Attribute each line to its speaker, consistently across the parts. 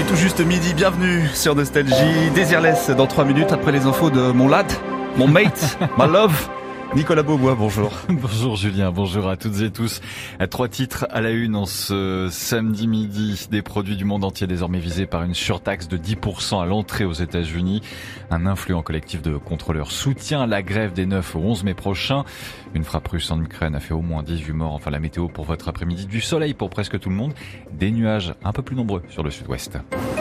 Speaker 1: est tout juste midi, bienvenue sur Nostalgie. Désirless dans 3 minutes après les infos de mon lad, mon mate, my love. Nicolas Beaubois, bonjour.
Speaker 2: Bonjour Julien, bonjour à toutes et tous. 3 titres à la une en ce samedi midi. Des produits du monde entier désormais visés par une surtaxe de 10% à l'entrée aux États-Unis. Un influent collectif de contrôleurs soutient la grève des 9 au 11 mai prochain. Une frappe russe en Ukraine a fait au moins 18 morts. Enfin, la météo pour votre après-midi, du soleil pour presque tout le monde. Des nuages un peu plus nombreux sur le sud-ouest.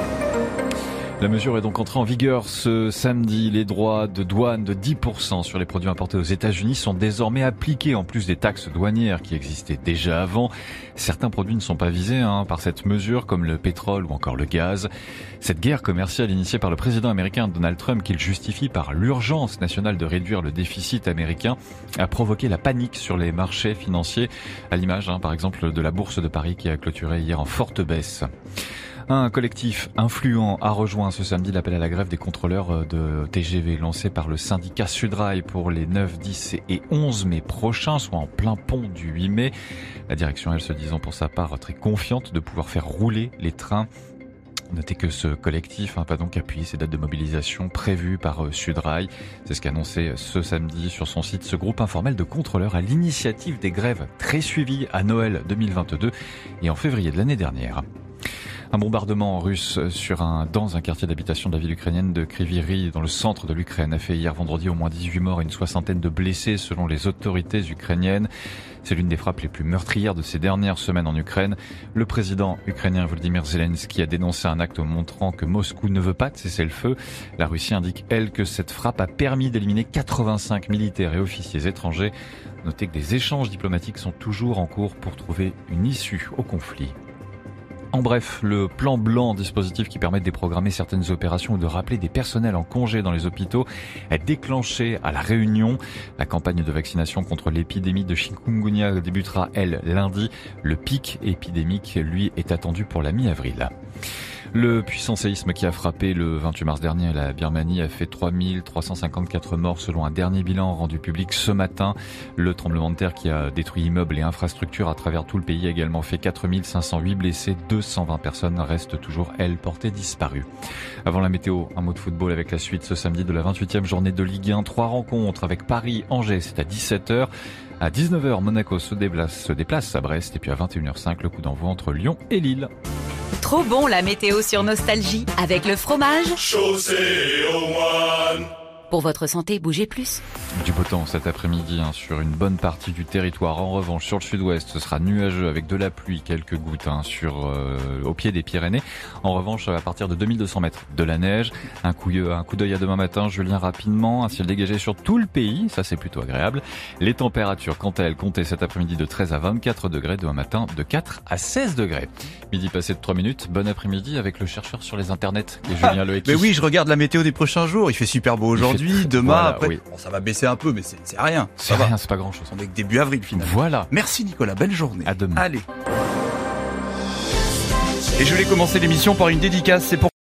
Speaker 2: La mesure est donc entrée en vigueur ce samedi. Les droits de douane de 10% sur les produits importés aux États-Unis sont désormais appliqués en plus des taxes douanières qui existaient déjà avant. Certains produits ne sont pas visés par cette mesure, comme le pétrole ou encore le gaz. Cette guerre commerciale initiée par le président américain Donald Trump, qu'il justifie par l'urgence nationale de réduire le déficit américain, a provoqué la panique sur les marchés financiers, à l'image par exemple de la bourse de Paris qui a clôturé hier en forte baisse. Un collectif influent a rejoint ce samedi l'appel à la grève des contrôleurs de TGV lancé par le syndicat Sudrail pour les 9, 10 et 11 mai prochains, soit en plein pont du 8 mai. La direction, elle, se disant pour sa part très confiante de pouvoir faire rouler les trains. Notez que ce collectif va donc appuyer ces dates de mobilisation prévues par Sudrail. C'est ce qu'a annoncé ce samedi sur son site ce groupe informel de contrôleurs à l'initiative des grèves très suivies à Noël 2022 et en février de l'année dernière. Un bombardement russe dans un quartier d'habitation de la ville ukrainienne de Kryvyi Rih, dans le centre de l'Ukraine, a fait hier vendredi au moins 18 morts et une soixantaine de blessés selon les autorités ukrainiennes. C'est l'une des frappes les plus meurtrières de ces dernières semaines en Ukraine. Le président ukrainien Volodymyr Zelensky a dénoncé un acte montrant que Moscou ne veut pas de cessez-le-feu. La Russie indique, elle, que cette frappe a permis d'éliminer 85 militaires et officiers étrangers. Notez que des échanges diplomatiques sont toujours en cours pour trouver une issue au conflit. En bref, le plan blanc, dispositif qui permet de déprogrammer certaines opérations ou de rappeler des personnels en congé dans les hôpitaux, est déclenché à La Réunion. La campagne de vaccination contre l'épidémie de chikungunya débutera, elle, lundi. Le pic épidémique, lui, est attendu pour la mi-avril. Le puissant séisme qui a frappé le 28 mars dernier à la Birmanie a fait 3354 morts selon un dernier bilan rendu public ce matin. Le tremblement de terre qui a détruit immeubles et infrastructures à travers tout le pays a également fait 4508 blessés. 220 personnes restent toujours, elles, portées disparues. Avant la météo, un mot de football avec la suite ce samedi de la 28e journée de Ligue 1. 3 rencontres avec Paris-Angers, c'est à 17h. À 19h, Monaco se déplace à Brest. Et puis à 21h05, le coup d'envoi entre Lyon et Lille.
Speaker 3: Trop bon la météo sur Nostalgie avec le fromage
Speaker 4: Chaussée au One.
Speaker 3: Pour votre santé, bougez plus.
Speaker 2: Du beau temps cet après-midi sur une bonne partie du territoire. En revanche, sur le sud-ouest, ce sera nuageux avec de la pluie, quelques gouttes au pied des Pyrénées. En revanche, à partir de 2200 mètres, de la neige. Un coup d'œil à demain matin, Julien, rapidement. Un ciel dégagé sur tout le pays, ça c'est plutôt agréable. Les températures, quant à elles, comptaient cet après-midi de 13 à 24 degrés, demain matin de 4 à 16 degrés. Midi passé de 3 minutes, bon après-midi avec le chercheur sur les internets et Julien Loeki.
Speaker 1: Mais oui, je regarde la météo des prochains jours, il fait super beau aujourd'hui. Demain,
Speaker 2: voilà,
Speaker 1: après,
Speaker 2: oui.
Speaker 1: Bon, ça va baisser un peu, mais c'est rien.
Speaker 2: C'est rien, c'est pas grand-chose.
Speaker 1: On est que début avril, finalement.
Speaker 2: Voilà.
Speaker 1: Merci Nicolas, belle journée.
Speaker 2: À demain.
Speaker 1: Allez. Et je voulais commencer l'émission par une dédicace, c'est pour